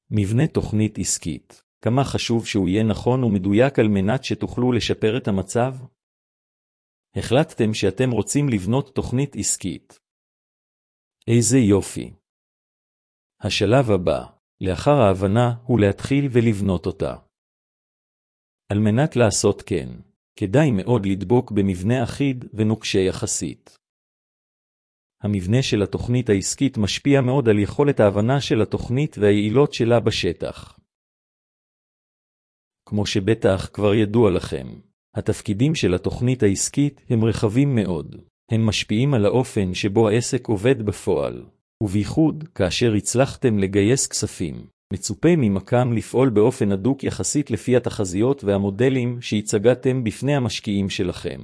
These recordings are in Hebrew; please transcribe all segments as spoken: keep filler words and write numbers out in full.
מבנה תוכנית עסקית. כמה חשוב שהוא יהיה נכון ומדויק על מנת שתוכלו לשפר את המצב? החלטתם שאתם רוצים לבנות תוכנית עסקית. איזה יופי. השלב הבא, לאחר ההבנה, הוא להתחיל ולבנות אותה. על מנת לעשות כן, כדאי מאוד לדבוק במבנה אחיד ונוקשה יחסית. המבנה של התוכנית העסקית משפיע מאוד על יכולת ההבנה של התוכנית והיעילות שלה בשטח. כמו שבטח כבר ידוע לכם, התפקידים של התוכנית העסקית הם רחבים מאוד. הם משפיעים על האופן שבו העסק עובד בפועל, ובייחוד כאשר הצלחתם לגייס כספים. מצופה ממקם לפעול באופן הדוק יחסית לפי התחזיות והמודלים שהצגתם בפני המשקיעים שלכם.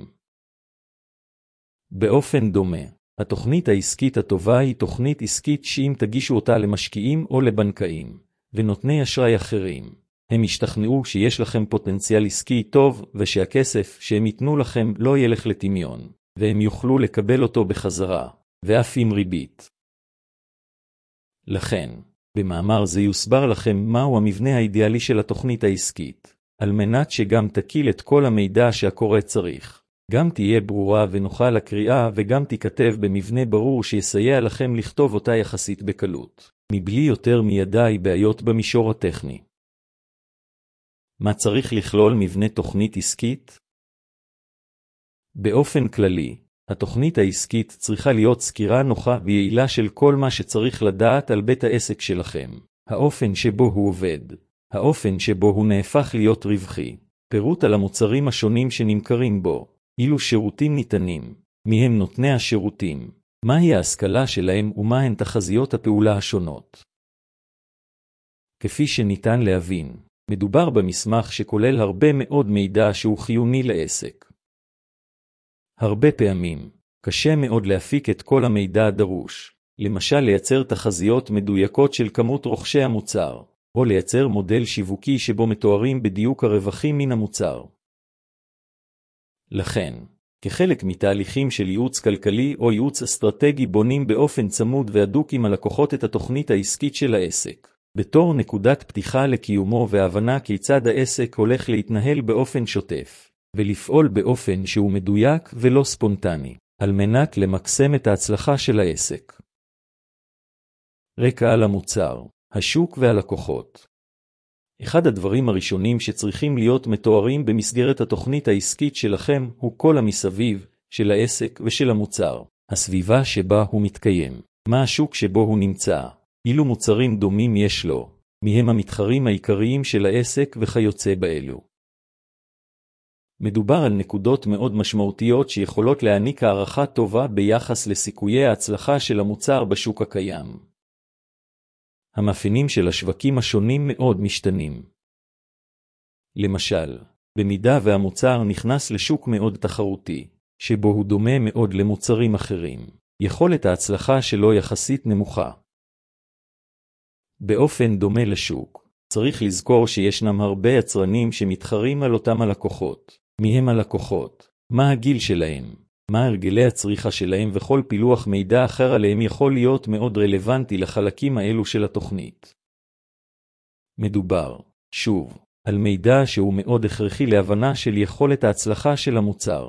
באופן דומה, התוכנית העסקית הטובה היא תוכנית עסקית שאם תגישו אותה למשקיעים או לבנקאים, ונותני אשראי אחרים, הם ישתכנעו שיש לכם פוטנציאל עסקי טוב ושהכסף שהם ייתנו לכם לא ילך לטמיון, והם יוכלו לקבל אותו בחזרה, ואף עם ריבית. לכן, במאמר זה יוסבר לכם מהו המבנה האידיאלי של התוכנית העסקית, על מנת שגם תקיל את כל המידע שהקורא צריך. גם תהיה ברורה ונוחה לקריאה וגם תיכתב במבנה ברור שיסייע לכם לכתוב אותה יחסית בקלות, מבלי יותר מידי בעיות במישור הטכני. מה צריך לכלול מבנה תוכנית עסקית? באופן כללי, התוכנית העסקית צריכה להיות סקירה נוחה ויעילה של כל מה שצריך לדעת על בית העסק שלכם, האופן שבו הוא עובד, האופן שבו הוא נהפך להיות רווחי, פירוט על המוצרים השונים שנמכרים בו, אילו שירותים ניתנים, מי הם נותני השירותים, מהי ההשכלה שלהם ומהן תחזיות הפעולה השונות. כפי שניתן להבין, מדובר במסמך שכולל הרבה מאוד מידע שהוא חיוני לעסק. הרבה פעמים, קשה מאוד להפיק את כל המידע הדרוש, למשל לייצר תחזיות מדויקות של כמות רוכשי המוצר, או לייצר מודל שיווקי שבו מתוארים בדיוק הרווחים מן המוצר. לכן, כחלק מתהליכים של ייעוץ כלכלי או ייעוץ אסטרטגי בונים באופן צמוד והדוק עם הלקוחות את התוכנית העסקית של העסק, בתור נקודת פתיחה לקיומו והבנה כיצד העסק הולך להתנהל באופן שוטף. ולפעול באופן שהוא מדויק ולא ספונטני, על מנת למקסם את ההצלחה של העסק. רקע על המוצר, השוק והלקוחות. אחד הדברים הראשונים שצריכים להיות מתוארים במסגרת התוכנית העסקית שלכם הוא כל המסביב של העסק ושל המוצר, הסביבה שבה הוא מתקיים, מה השוק שבו הוא נמצא, אילו מוצרים דומים יש לו, מהם המתחרים העיקריים של העסק וכיוצא באלו. מדובר על נקודות מאוד משמעותיות שיכולות להעניק הערכה טובה ביחס לסיכויי ההצלחה של המוצר בשוק הקיים. המאפיינים של השווקים השונים מאוד משתנים. למשל, במידה והמוצר נכנס לשוק מאוד תחרותי, שבו הוא דומה מאוד למוצרים אחרים, יכולת ההצלחה שלו יחסית נמוכה. באופן דומה לשוק, צריך לזכור שישנם הרבה יצרנים שמתחרים על אותם הלקוחות. מי הם הלקוחות? מה הגיל שלהם? מה הרגלי הצריכה שלהם וכל פילוח מידע אחר עליהם יכול להיות מאוד רלוונטי לחלקים האלו של התוכנית. מדובר, שוב, על מידע שהוא מאוד הכרחי להבנה של יכולת ההצלחה של המוצר.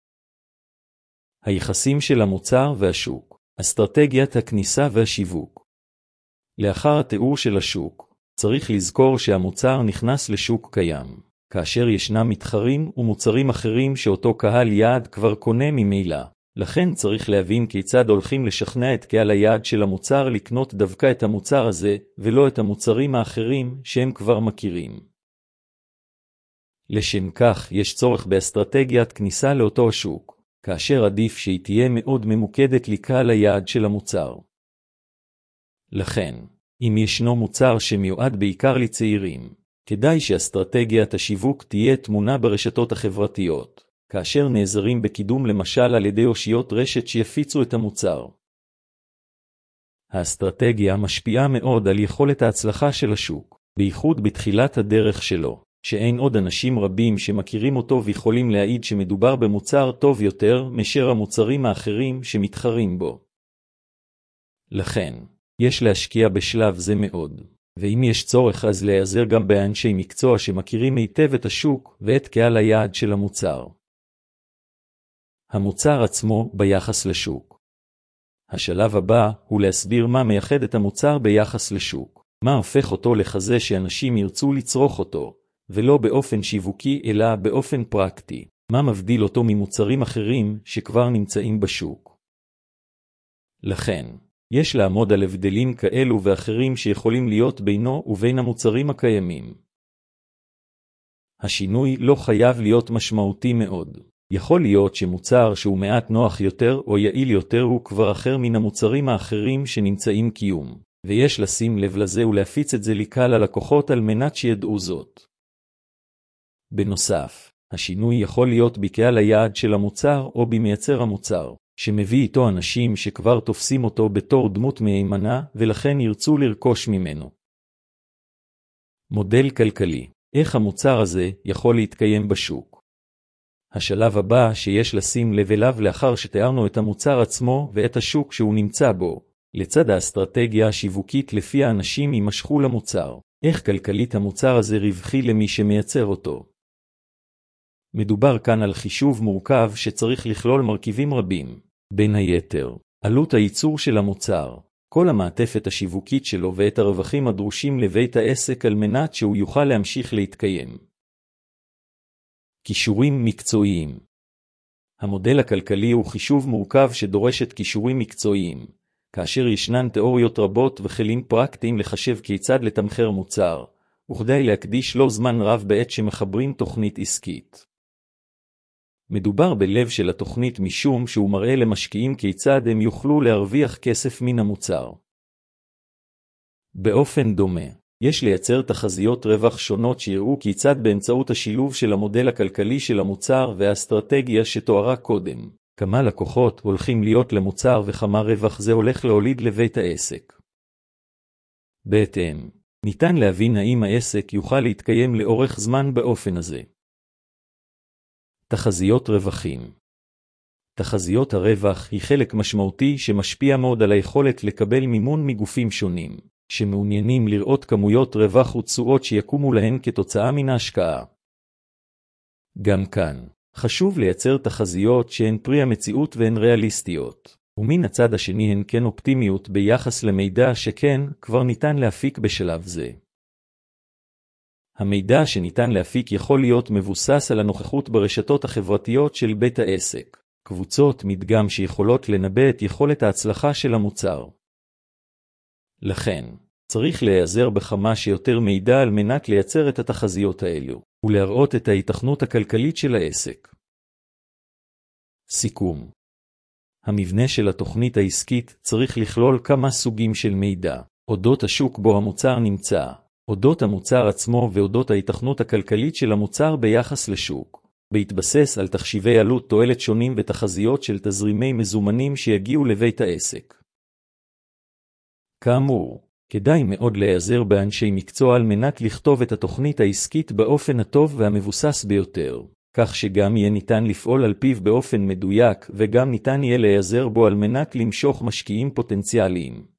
היחסים של המוצר והשוק, אסטרטגיית הכניסה והשיווק. לאחר התיאור של השוק, צריך לזכור שהמוצר נכנס לשוק קיים. כאשר ישנם מתחרים ומוצרים אחרים שאותו קהל יעד כבר קונה ממילא. לכן צריך להבין כיצד הולכים לשכנע את קהל היעד של המוצר לקנות דווקא את המוצר הזה, ולא את המוצרים האחרים שהם כבר מכירים. לשם כך יש צורך באסטרטגיית כניסה לאותו השוק, כאשר עדיף שהיא תהיה מאוד ממוקדת לקהל היעד של המוצר. לכן, אם ישנו מוצר שמיועד בעיקר לצעירים, כדאי שאסטרטגיית השיווק תהיה תמונה ברשתות החברתיות, כאשר נעזרים בקידום למשל על ידי אושיות רשת שיפיצו את המוצר. האסטרטגיה משפיעה מאוד על יכולת ההצלחה של השוק, בייחוד בתחילת הדרך שלו, שאין עוד אנשים רבים שמכירים אותו ויכולים להעיד שמדובר במוצר טוב יותר מאשר המוצרים האחרים שמתחרים בו. לכן, יש להשקיע בשלב זה מאוד. ואם יש צורך אז להיעזר גם באנשי מקצוע שמכירים היטב את השוק ואת קהל היעד של המוצר. המוצר עצמו ביחס לשוק. השלב הבא הוא להסביר מה מייחד את המוצר ביחס לשוק, מה הופך אותו לכזה שאנשים ירצו לצרוך אותו, ולא באופן שיווקי אלא באופן פרקטי, מה מבדיל אותו ממוצרים אחרים שכבר נמצאים בשוק. לכן, יש לעמוד על הבדלים כאלו ואחרים שיכולים להיות בינו ובין המוצרים הקיימים. השינוי לא חייב להיות משמעותי מאוד. יכול להיות שמוצר שהוא מעט נוח יותר או יעיל יותר הוא כבר אחר מן המוצרים האחרים שנמצאים קיום, ויש לשים לב לזה ולהפיץ את זה לקהל הלקוחות על מנת שידעו זאת. בנוסף, השינוי יכול להיות בקהל היעד של המוצר או במייצר המוצר, שמביא איתו אנשים שכבר תופסים אותו בתור דמות מהימנה ולכן ירצו לרכוש ממנו. מודל כלכלי. איך המוצר הזה יכול להתקיים בשוק? השלב הבא שיש לשים לב אליו לאחר שתיארנו את המוצר עצמו ואת השוק שהוא נמצא בו, לצד האסטרטגיה השיווקית לפי האנשים יימשכו למוצר. איך כלכלית המוצר הזה רווחי למי שמייצר אותו? מדובר כאן על חישוב מורכב שצריך לכלול מרכיבים רבים. בין היתר, עלות הייצור של המוצר, כל המעטפת השיווקית שלו ואת הרווחים הדרושים לבית העסק על מנת שהוא יוכל להמשיך להתקיים. קישורים מקצועיים. המודל הכלכלי הוא חישוב מורכב שדורש את קישורים מקצועיים, כאשר ישנן תיאוריות רבות וכלים פרקטיים לחשב כיצד לתמחר מוצר, וכדי להקדיש לו זמן רב בעת שמחברים תוכנית עסקית. מדובר בלב של התוכנית משום שהוא מראה למשקיעים כיצד הם יוכלו להרוויח כסף מן המוצר. באופן דומה, יש לייצר תחזיות רווח שונות שיראו כיצד באמצעות השילוב של המודל הכלכלי של המוצר והאסטרטגיה שתוארה קודם, כמה לקוחות הולכים להיות למוצר וכמה רווח זה הולך להוליד לבית העסק. בהתאם, ניתן להבין האם העסק יוכל להתקיים לאורך זמן באופן הזה. תחזיות רווחים. תחזיות הרווח היא חלק משמעותי שמשפיע מאוד על היכולת לקבל מימון מגופים שונים, שמעוניינים לראות כמויות רווח ותשואות שיקומו להן כתוצאה מן ההשקעה. גם כאן, חשוב לייצר תחזיות שהן פרי המציאות והן ריאליסטיות, ומן הצד השני הן כן אופטימיות ביחס למידע שכן כבר ניתן להפיק בשלב זה. המידע שניתן להפיק יכול להיות מבוסס על הנוכחות ברשתות החברתיות של בית העסק, קבוצות מדגם שיכולות לנבא את יכולת ההצלחה של המוצר. לכן, צריך להיעזר בכמה שיותר מידע על מנת לייצר את התחזיות האלו, ולהראות את ההיתכנות הכלכלית של העסק. סיכום. המבנה של התוכנית העסקית צריך לכלול כמה סוגים של מידע, אודות השוק בו המוצר נמצא, אודות המוצר עצמו ואודות ההיתכנות הכלכלית של המוצר ביחס לשוק, בהתבסס על תחשיבי עלות תועלת שונים ותחזיות של תזרימי מזומנים שיגיעו לבית העסק. כאמור, כדאי מאוד להיעזר באנשי מקצוע על מנת לכתוב את התוכנית העסקית באופן הטוב והמבוסס ביותר, כך שגם יהיה ניתן לפעול על פיו באופן מדויק וגם ניתן יהיה להיעזר בו על מנת למשוך משקיעים פוטנציאליים.